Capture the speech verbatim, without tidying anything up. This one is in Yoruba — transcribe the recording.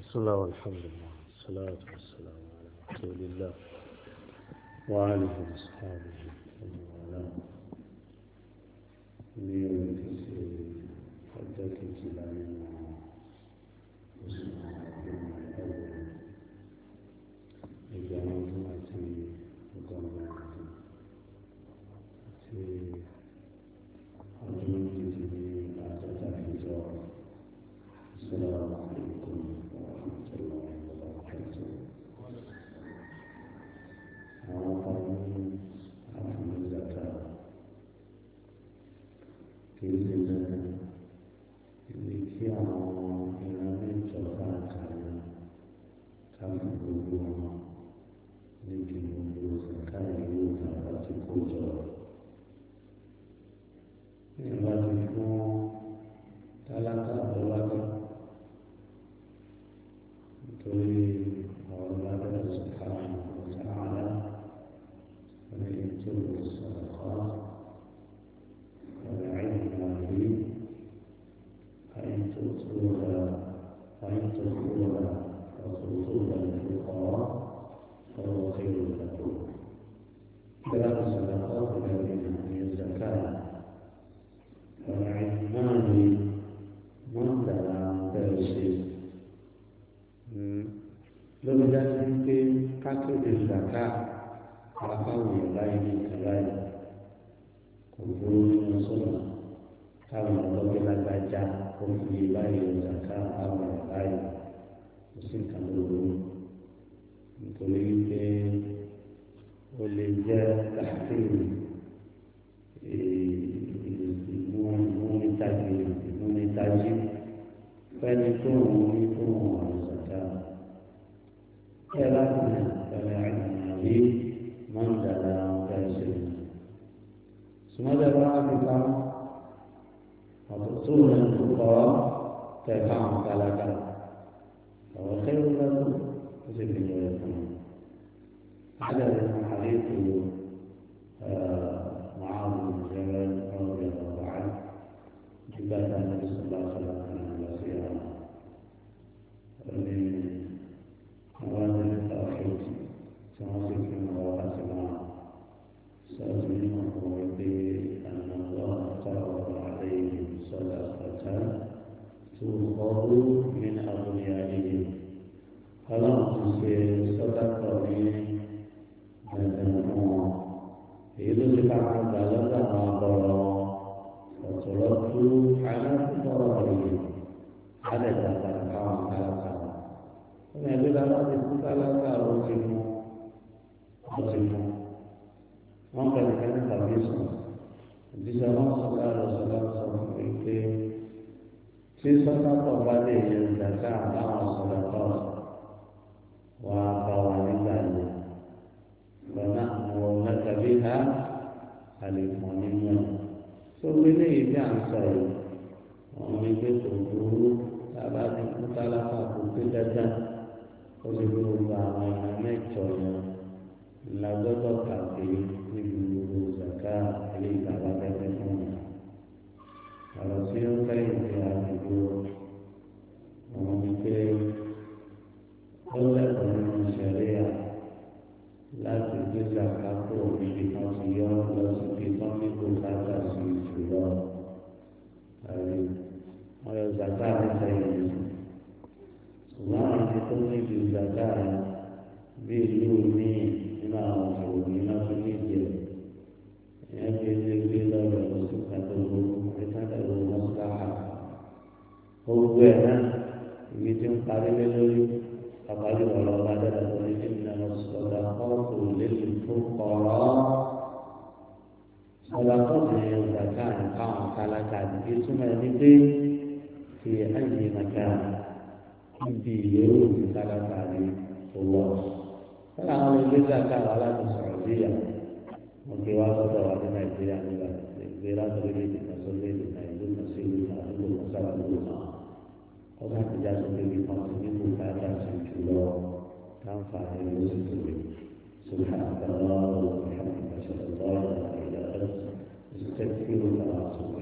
بسم الله والحمد لله والصلاة والسلام على رسول الله وآله وأصحابه ومن والاه. اليوم في حدث الجلال واسمه الأول لجامعة وقامة في حضور جميع أعداد الحجار. السلام عليكم ورحمة الله وبركاته. أعطاني عفو الزكاة في زمن اللي كان إمام الجوفاء كان كان يقولون لكن يقولون زكاة يقولون على تكوجر إلا تكون ثلاثة أولاد تريد الله سبحانه وتعالى أن يتوب الصدقات والعلم به أن تؤتوها أن تؤتوها وتؤتوها الفقراء فهو خير لكم. ثلاث صدقات الذين هي الزكاة والعلمان من دعا ترشيد lórí dájú pé kákéde ìgbàká aráfáwọn èèyàn láyé ní ìkàláyé kò burú nínú sọ́nà táwọn ọlọ́gbẹ́ lágbájá ó fi báyìí ìgbàká àwọn èèyàn láyé kò sí nǹkan lóru nítorí pé ó lè jẹ́ káfíìn ìmúnitájú ìmúnitájú fẹ́ni tó ń ní tó ń wà ní ìgbàká. كلامنا سمعنا به من دلا كاسر ثم دلا بكم وتصون الفقراء تفهم كلامك وهو خير لكم وسبيل لكم. هذا حديث معاذ بن جبل رضي الله عنه جبال النبي صلى الله عليه وسلم أوامر التوحيد تنظيف المواقع سأزمنه بأن الله فرض عليهم صدقة تؤخذ من أغنيائهم فلم تصير صدقة من الأمم إذا سبحانه وتعالى أمر وترد على فقرائهم على تفرقان على ní ẹgbẹ́ dáná ti kú tálákà ó ti mú ó ti mú wọn kẹ́lẹ́ kẹ́lẹ́ tàbí sùn ìdíṣẹ́ wọn sọ̀rọ̀ àlọ́ sọ̀rọ̀ sọ fún mi pé tí sọ́kàtọ̀ bá lè yẹ ìdàkà láwọn sọ̀rọ̀ tọ̀ wà á bá wà nígbà yẹn lọ́nà àwọn ọ̀nàkàbí ha àlèkùn nínú ẹ̀ tó gbé léyìí bí à ń sọ yìí wọn ní pé kò burú tábà ti kú tálákà kò pé dáadáa. Ó lè gbogbo àwọn èèyàn mẹ́jọ yẹn la gbọ́dọ̀ kàwé níbi gbogbo zaka ilé ìtàlá bẹ́ẹ̀ fún mi. Ọ̀rọ̀ tí ó kẹ́yìn tí a ti gbó àwọn ni pé ó lẹ́kọ̀ọ́ nínú ìṣẹ̀lẹ̀ láti gbé zaka kó níbi kan ti yọ lọ síbi kan ní kó zaka sí jùlọ. Wọ́n yọ zaka níta yìí. Ṣùgbọ́n àwọn ti tó ní ìlú ìgbàgbá rẹ̀ bí ìlú mi nínú àwọn òṣèlú náà tó ní ìdí ẹ̀. Ìyẹn fi ṣe gbé lọ́rọ̀ oṣù kàtòkò ìtàkàtò mọ́sálà. Gbogbo ẹ̀ náà ibi tí ń parí lé lórí àpárí ọ̀rọ̀ ọba dáadáa tó ní ìdílé ọ̀sọ̀dà kọ́ọ̀tù lélẹ̀ tó kọ̀ọ̀rọ̀. Ọba kọ́ọ̀tù ní ìgbàgbá rẹ̀ káwọn kálákà àdìgbé túmọ̀ ẹni pé fi ẹ̀yìn màkà níbi ìyẹ́wò ní sálábà ní owó. Fọlá àwọn ilé ìgbàgbà wà láti sọ̀rọ̀ síyà. Wọ́n gbé wá sọ́dọ̀ wá ní Nàìjíríà nígbà gbé láti orílẹ̀-èdè kan sórílẹ̀-èdè kan ìlú kan sí ìlú kan àdúgbò kan sábà lóko kan. Wọ́n bá ti já sókè bí kan sí nípò káàdà sí jùlọ káǹfààní ló sì tóbi. سبحانك اللهم وبحمدك أشهد أن لا إله إلا أنت أستغفرك وأتوب